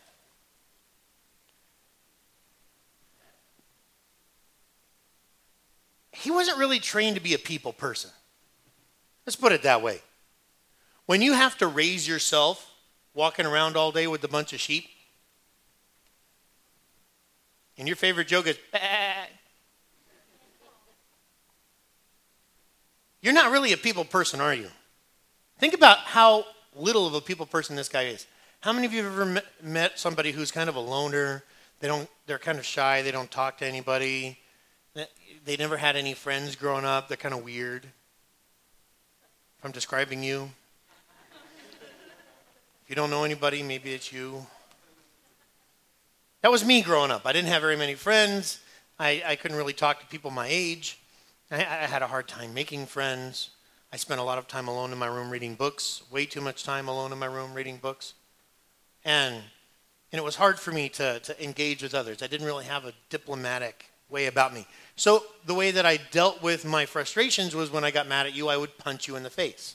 He wasn't really trained to be a people person. Let's put it that way. When you have to raise yourself walking around all day with a bunch of sheep, and your favorite joke is, bah, you're not really a people person, are you? Think about how little of a people person this guy is. How many of you have ever met, met somebody who's kind of a loner? They don't, they're kind of shy. They don't talk to anybody. They never had any friends growing up. They're kind of weird. If I'm describing you. If you don't know anybody, maybe it's you. That was me growing up. I didn't have very many friends. I, I couldn't really talk to people my age. I, I had a hard time making friends. I spent a lot of time alone in my room reading books, way too much time alone in my room reading books. And, and it was hard for me to, to engage with others. I didn't really have a diplomatic way about me. So the way that I dealt with my frustrations was when I got mad at you, I would punch you in the face.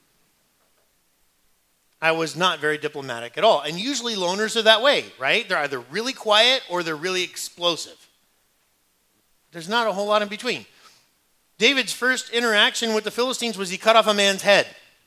I was not very diplomatic at all. And usually loners are that way, right? They're either really quiet or they're really explosive. There's not a whole lot in between. David's first interaction with the Philistines was he cut off a man's head.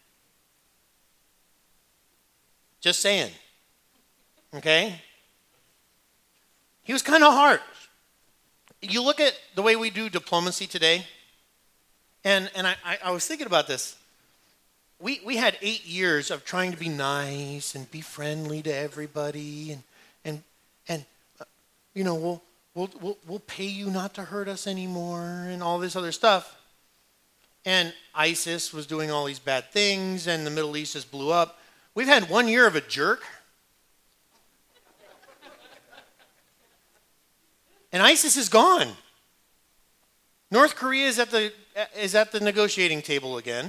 Just saying. Okay? He was kind of harsh. You look at the way we do diplomacy today, and, and I, I, I was thinking about this. We we had eight years of trying to be nice and be friendly to everybody, and and and uh, you know we'll we'll we'll we'll pay you not to hurt us anymore, and all this other stuff. and ISIS was doing all these bad things, and the Middle East just blew up. We've had one year of a jerk. And ISIS is gone. North Korea is at the is at the negotiating table again.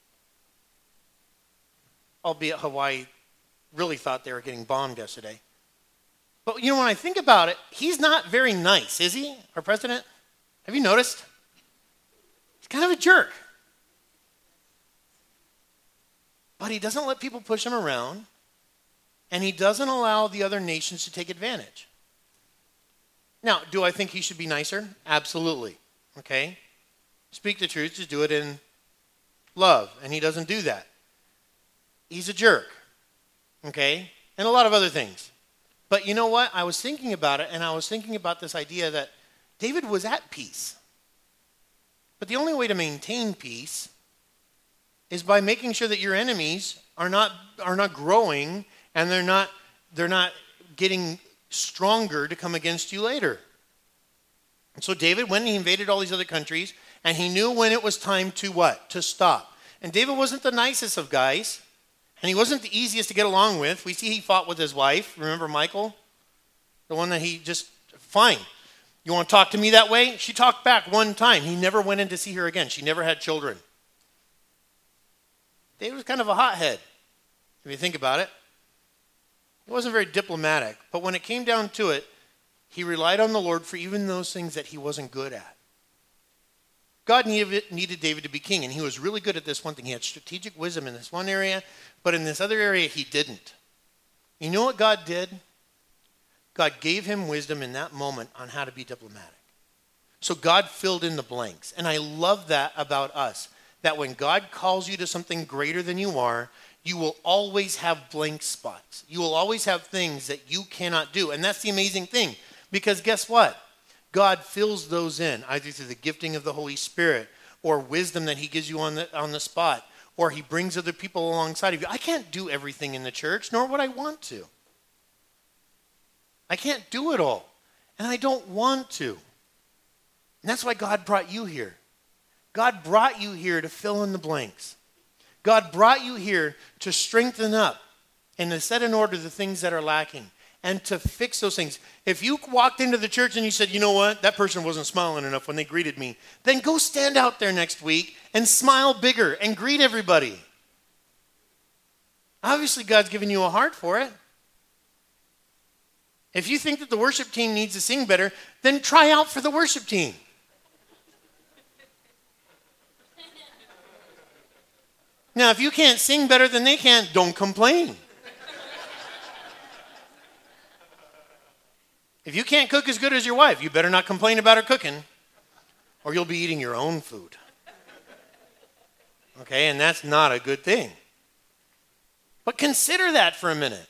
Albeit Hawaii really thought they were getting bombed yesterday. But you know, when I think about it, he's not very nice, is he? Our president? Have you noticed? He's kind of a jerk. But he doesn't let people push him around, and he doesn't allow the other nations to take advantage. Now, do I think he should be nicer? Absolutely. Okay? Speak the truth, just do it in love. And he doesn't do that. He's a jerk. Okay? And a lot of other things. But you know what? I was thinking about it, and I was thinking about this idea that David was at peace. But the only way to maintain peace is by making sure that your enemies are not are not growing, and they're not they're not getting stronger to come against you later. And so David went and he invaded all these other countries, and he knew when it was time to what? To stop. And David wasn't the nicest of guys, and he wasn't the easiest to get along with. We see he fought with his wife. Remember Michal? The one that he just, fine. You want to talk to me that way? She talked back one time. He never went in to see her again. She never had children. David was kind of a hothead, if you think about it. He wasn't very diplomatic, but when it came down to it, he relied on the Lord for even those things that he wasn't good at. God needed David to be king, and he was really good at this one thing. He had strategic wisdom in this one area, but in this other area, he didn't. You know what God did? God gave him wisdom in that moment on how to be diplomatic. So God filled in the blanks, and I love that about us, that when God calls you to something greater than you are, you will always have blank spots. You will always have things that you cannot do. And that's the amazing thing. Because guess what? God fills those in, either through the gifting of the Holy Spirit or wisdom that he gives you on the, on the spot, or he brings other people alongside of you. I can't do everything in the church, nor would I want to. I can't do it all. And I don't want to. And that's why God brought you here. God brought you here to fill in the blanks. God brought you here to strengthen up and to set in order the things that are lacking and to fix those things. If you walked into the church and you said, you know what, that person wasn't smiling enough when they greeted me, then go stand out there next week and smile bigger and greet everybody. Obviously, God's given you a heart for it. If you think that the worship team needs to sing better, then try out for the worship team. Now, if you can't sing better than they can, don't complain. If you can't cook as good as your wife, you better not complain about her cooking, or you'll be eating your own food. Okay, and that's not a good thing. But consider that for a minute.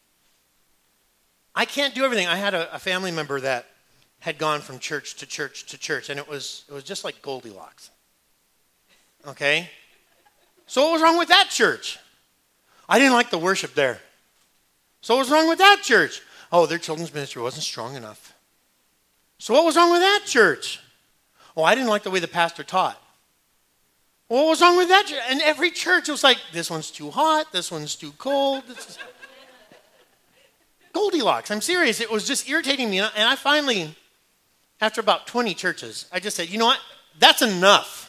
I can't do everything. I had a, a family member that had gone from church to church to church, and it was it was just like Goldilocks. Okay? So what was wrong with that church? I didn't like the worship there. So what was wrong with that church? Oh, their children's ministry wasn't strong enough. So what was wrong with that church? Oh, I didn't like the way the pastor taught. What was wrong with that church? And every church, it was like, this one's too hot, this one's too cold. This is... Goldilocks, I'm serious. It was just irritating me. And I finally, after about twenty churches, I just said, you know what? That's enough.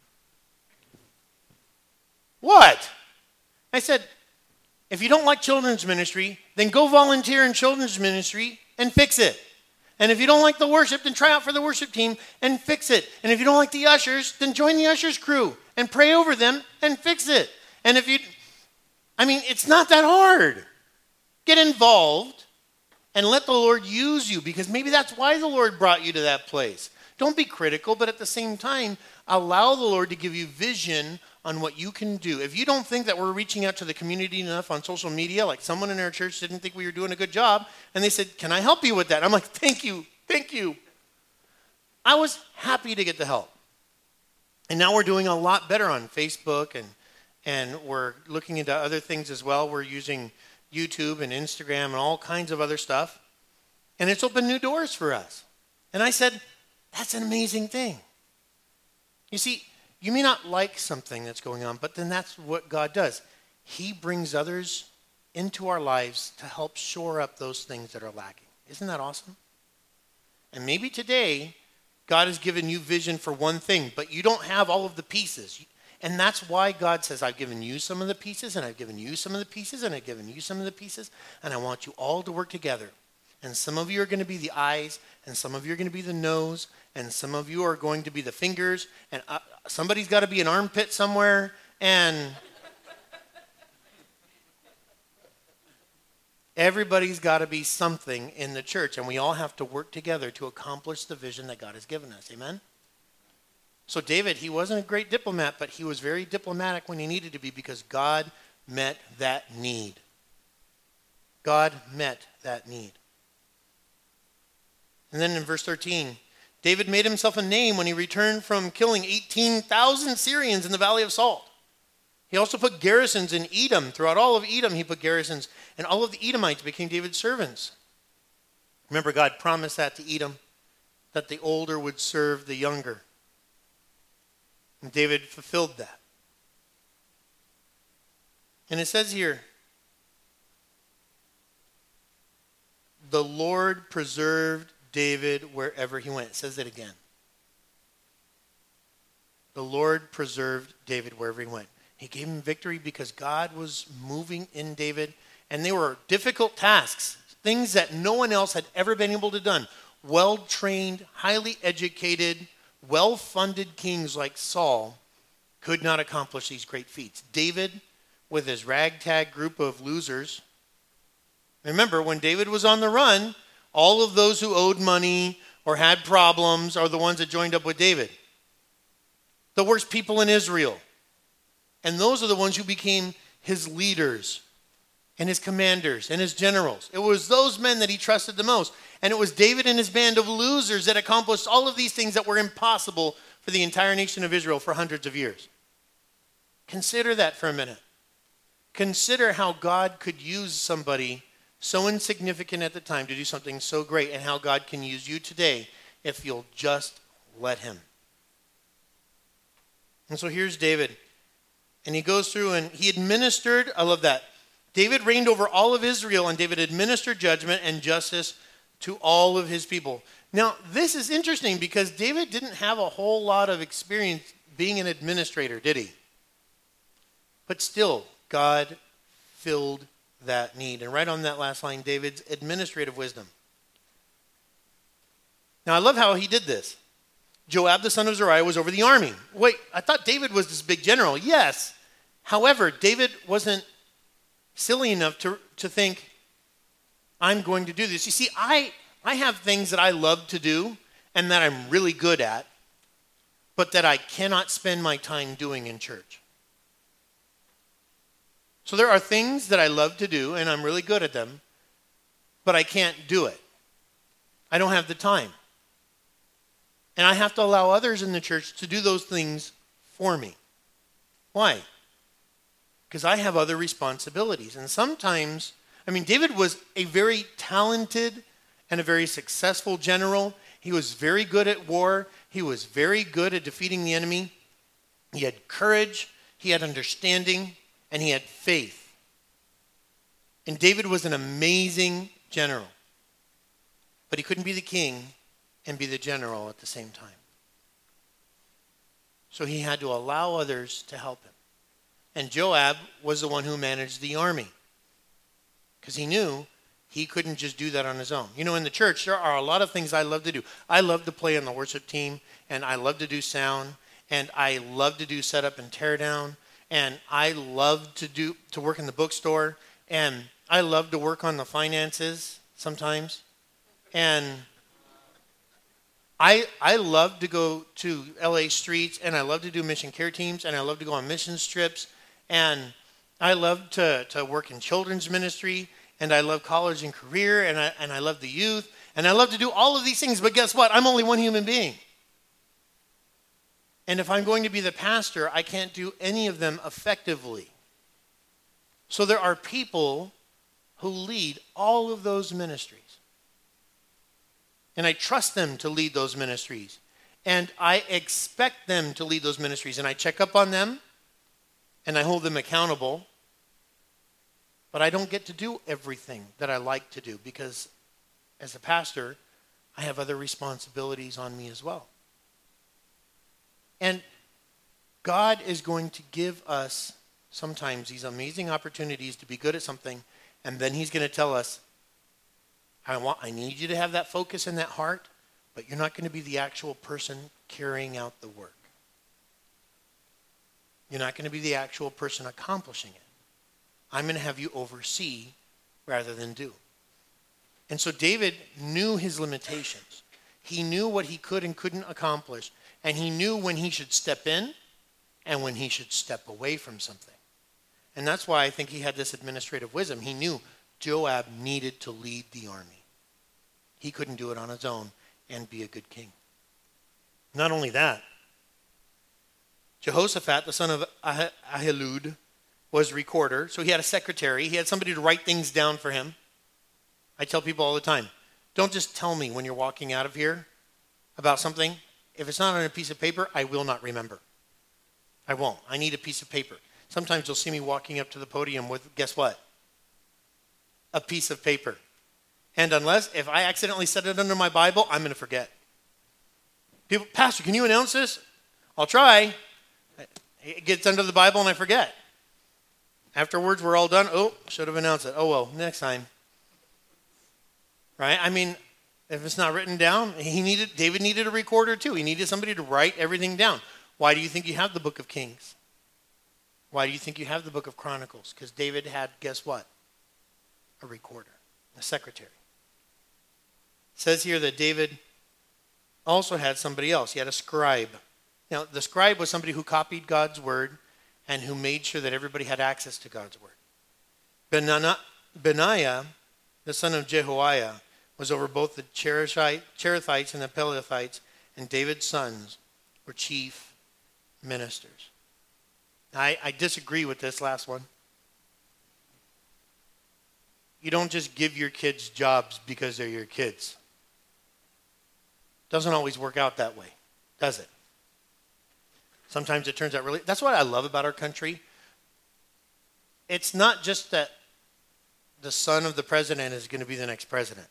What? I said, if you don't like children's ministry, then go volunteer in children's ministry and fix it. And if you don't like the worship, then try out for the worship team and fix it. And if you don't like the ushers, then join the ushers crew and pray over them and fix it. And if you, I mean, it's not that hard. Get involved and let the Lord use you, because maybe that's why the Lord brought you to that place. Don't be critical, but at the same time, allow the Lord to give you vision on what you can do. If you don't think that we're reaching out to the community enough on social media, like someone in our church didn't think we were doing a good job, and they said, can I help you with that? I'm like, thank you, thank you. I was happy to get the help. And now we're doing a lot better on Facebook, and, and we're looking into other things as well. We're using YouTube and Instagram and all kinds of other stuff. And it's opened new doors for us. And I said, that's an amazing thing. You see, You may not like something that's going on, but then that's what God does. He brings others into our lives to help shore up those things that are lacking. Isn't that awesome? And maybe today, God has given you vision for one thing, but you don't have all of the pieces. And that's why God says, I've given you some of the pieces, and I've given you some of the pieces, and I've given you some of the pieces, and I want you all to work together. And some of you are going to be the eyes, and some of you are going to be the nose, and some of you are going to be the fingers, and uh, somebody's got to be an armpit somewhere, and everybody's got to be something in the church, and we all have to work together to accomplish the vision that God has given us. Amen? So David, he wasn't a great diplomat, but he was very diplomatic when he needed to be because God met that need. God met that need. And then in verse thirteen, David made himself a name when he returned from killing eighteen thousand Syrians in the Valley of Salt. He also put garrisons in Edom. Throughout all of Edom, he put garrisons, and all of the Edomites became David's servants. Remember, God promised that to Edom, that the older would serve the younger. And David fulfilled that. And it says here, the Lord preserved David wherever he went. It says it again. The Lord preserved David wherever he went. He gave him victory because God was moving in David. And they were difficult tasks, things that no one else had ever been able to do. Well-trained, highly educated, well-funded kings like Saul could not accomplish these great feats. David, with his ragtag group of losers. Remember, when David was on the run, all of those who owed money or had problems are the ones that joined up with David. The worst people in Israel. And those are the ones who became his leaders and his commanders and his generals. It was those men that he trusted the most. And it was David and his band of losers that accomplished all of these things that were impossible for the entire nation of Israel for hundreds of years. Consider that for a minute. Consider how God could use somebody so insignificant at the time to do something so great, and how God can use you today if you'll just let him. And so here's David. And he goes through and he administered, I love that. David reigned over all of Israel, and David administered judgment and justice to all of his people. Now, this is interesting because David didn't have a whole lot of experience being an administrator, did he? But still, God filled that need. And right on that last line, David's administrative wisdom. Now, I love how he did this. Joab, the son of Zeruiah, was over the army. Wait, I thought David was this big general. Yes. However, David wasn't silly enough to, to think, I'm going to do this. You see, I, I have things that I love to do and that I'm really good at, but that I cannot spend my time doing in church. So there are things that I love to do and I'm really good at them, but I can't do it. I don't have the time. And I have to allow others in the church to do those things for me. Why? Because I have other responsibilities. And sometimes, I mean, David was a very talented and a very successful general. He was very good at war. He was very good at defeating the enemy. He had courage, he had understanding, and he had faith. And David was an amazing general. But he couldn't be the king and be the general at the same time. So he had to allow others to help him. And Joab was the one who managed the army, because he knew he couldn't just do that on his own. You know, in the church, there are a lot of things I love to do. I love to play on the worship team, and I love to do sound, and I love to do setup and tear down, and I love to do to work in the bookstore, and I love to work on the finances sometimes. And I I love to go to L A streets, and I love to do mission care teams, and I love to go on mission trips, and I love to, to work in children's ministry, and I love college and career, and I, and I love the youth, and I love to do all of these things, but guess what? I'm only one human being. And if I'm going to be the pastor, I can't do any of them effectively. So there are people who lead all of those ministries. And I trust them to lead those ministries. And I expect them to lead those ministries, and I check up on them, and I hold them accountable. But I don't get to do everything that I like to do because as a pastor, I have other responsibilities on me as well. And God is going to give us sometimes these amazing opportunities to be good at something, and then he's going to tell us, I want, I need you to have that focus and that heart, but you're not going to be the actual person carrying out the work. You're not going to be the actual person accomplishing it. I'm going to have you oversee rather than do. And so David knew his limitations. He knew what he could and couldn't accomplish. And he knew when he should step in and when he should step away from something. And that's why I think he had this administrative wisdom. He knew Joab needed to lead the army. He couldn't do it on his own and be a good king. Not only that, Jehoshaphat, the son of Ah- Ahilud, was recorder. So he had a secretary. He had somebody to write things down for him. I tell people all the time, don't just tell me when you're walking out of here about something. If it's not on a piece of paper, I will not remember. I won't. I need a piece of paper. Sometimes you'll see me walking up to the podium with, guess what? A piece of paper. And unless, if I accidentally set it under my Bible, I'm going to forget. People, Pastor, can you announce this? I'll try. It gets under the Bible and I forget. Afterwards, we're all done. Oh, should have announced it. Oh, well, next time. Right? I mean, if it's not written down, he needed, David needed a recorder too. He needed somebody to write everything down. Why do you think you have the book of Kings? Why do you think you have the book of Chronicles? Because David had, guess what? A recorder, a secretary. It says here that David also had somebody else. He had a scribe. Now, the scribe was somebody who copied God's word and who made sure that everybody had access to God's word. Benana, Benaiah, the son of Jehoiah, was over both the Cherethites and the Pelethites, and David's sons were chief ministers. I, I disagree with this last one. You don't just give your kids jobs because they're your kids. Doesn't always work out that way, does it? Sometimes it turns out really... That's what I love about our country. It's not just that the son of the president is going to be the next president.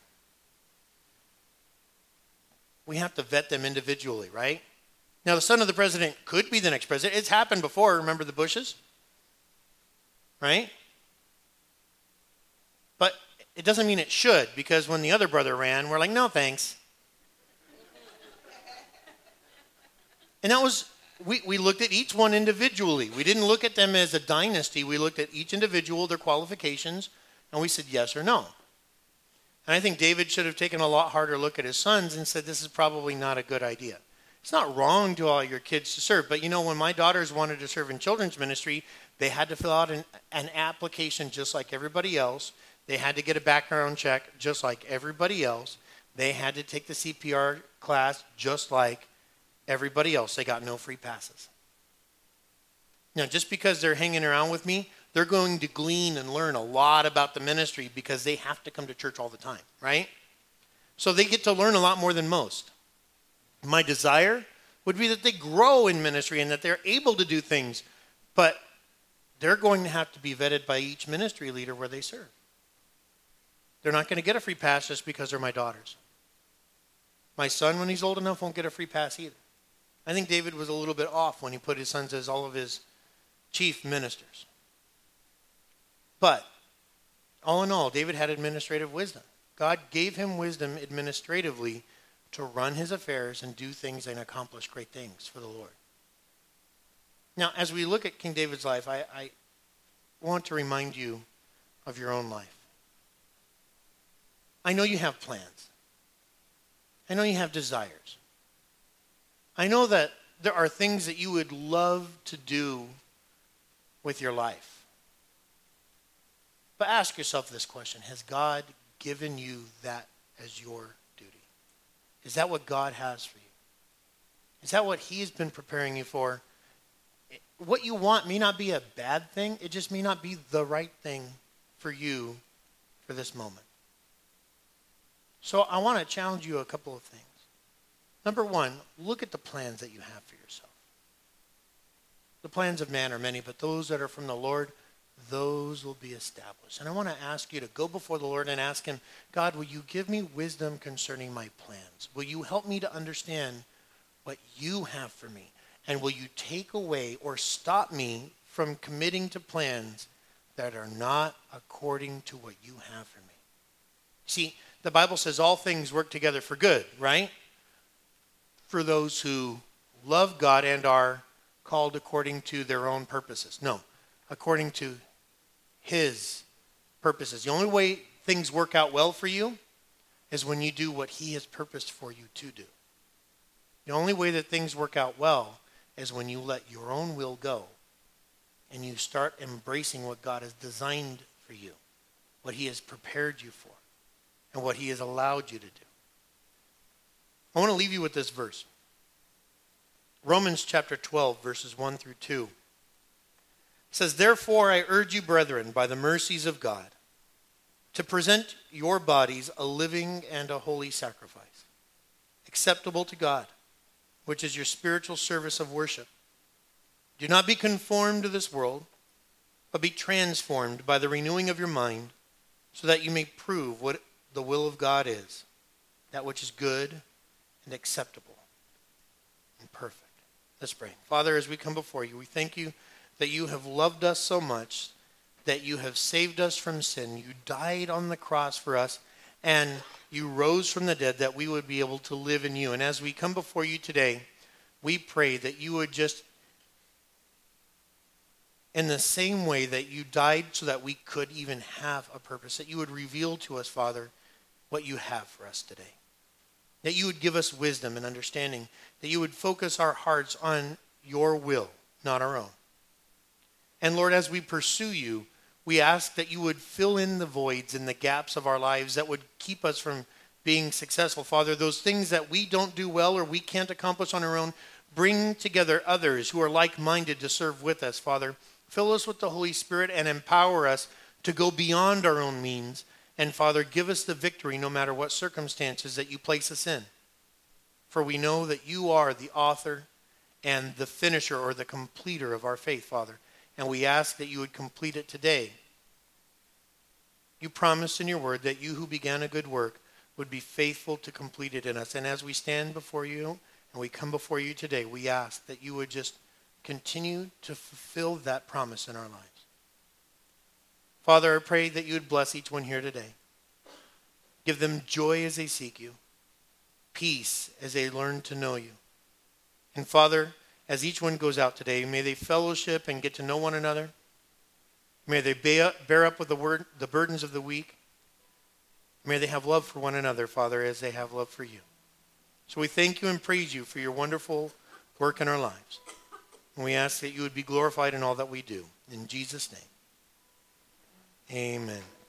We have to vet them individually, right? Now, the son of the president could be the next president. It's happened before. Remember the Bushes? Right? But it doesn't mean it should, because when the other brother ran, we're like, no, thanks. And that was... We, we looked at each one individually. We didn't look at them as a dynasty. We looked at each individual, their qualifications, and we said yes or no. And I think David should have taken a lot harder look at his sons and said, this is probably not a good idea. It's not wrong to all your kids to serve, but you know, when my daughters wanted to serve in children's ministry, they had to fill out an, an application just like everybody else. They had to get a background check just like everybody else. They had to take the C P R class just like everybody else. They got no free passes. Now, just because they're hanging around with me, they're going to glean and learn a lot about the ministry because they have to come to church all the time, right? So they get to learn a lot more than most. My desire would be that they grow in ministry and that they're able to do things, but they're going to have to be vetted by each ministry leader where they serve. They're not going to get a free pass just because they're my daughters. My son, when he's old enough, won't get a free pass either. I think David was a little bit off when he put his sons as all of his chief ministers. But, all in all, David had administrative wisdom. God gave him wisdom administratively to run his affairs and do things and accomplish great things for the Lord. Now, as we look at King David's life, I, I want to remind you of your own life. I know you have plans. I know you have desires. I know that there are things that you would love to do with your life. But ask yourself this question. Has God given you that as your duty? Is that what God has for you? Is that what he's been preparing you for? What you want may not be a bad thing. It just may not be the right thing for you for this moment. So I want to challenge you a couple of things. Number one, look at the plans that you have for yourself. The plans of man are many, but those that are from the Lord, those will be established. And I want to ask you to go before the Lord and ask him, God, will you give me wisdom concerning my plans? Will you help me to understand what you have for me? And will you take away or stop me from committing to plans that are not according to what you have for me? See, the Bible says all things work together for good, right? For those who love God and are called according to their own purposes. No, according to his purposes. The only way things work out well for you is when you do what he has purposed for you to do. The only way that things work out well is when you let your own will go and you start embracing what God has designed for you, what he has prepared you for, and what he has allowed you to do. I want to leave you with this verse. Romans chapter twelve, verses one through two. It says, therefore I urge you, brethren, by the mercies of God, to present your bodies a living and a holy sacrifice, acceptable to God, which is your spiritual service of worship. Do not be conformed to this world, but be transformed by the renewing of your mind, so that you may prove what the will of God is, that which is good and acceptable and perfect. Let's pray. Father, as we come before you, we thank you that you have loved us so much, that you have saved us from sin. You died on the cross for us, and you rose from the dead that we would be able to live in you. And as we come before you today, we pray that you would just, in the same way that you died so that we could even have a purpose, that you would reveal to us, Father, what you have for us today. That you would give us wisdom and understanding, that you would focus our hearts on your will, not our own. And Lord, as we pursue you, we ask that you would fill in the voids and the gaps of our lives that would keep us from being successful. Father, those things that we don't do well or we can't accomplish on our own, bring together others who are like-minded to serve with us, Father. Fill us with the Holy Spirit and empower us to go beyond our own means. And Father, give us the victory no matter what circumstances that you place us in. For we know that you are the author and the finisher or the completer of our faith, Father. And we ask that you would complete it today. You promised in your word that you who began a good work would be faithful to complete it in us. And as we stand before you and we come before you today, we ask that you would just continue to fulfill that promise in our lives. Father, I pray that you would bless each one here today. Give them joy as they seek you, peace as they learn to know you. And Father, as each one goes out today, may they fellowship and get to know one another. May they bear up with the word, the burdens of the weak. May they have love for one another, Father, as they have love for you. So we thank you and praise you for your wonderful work in our lives. And we ask that you would be glorified in all that we do. In Jesus' name, amen.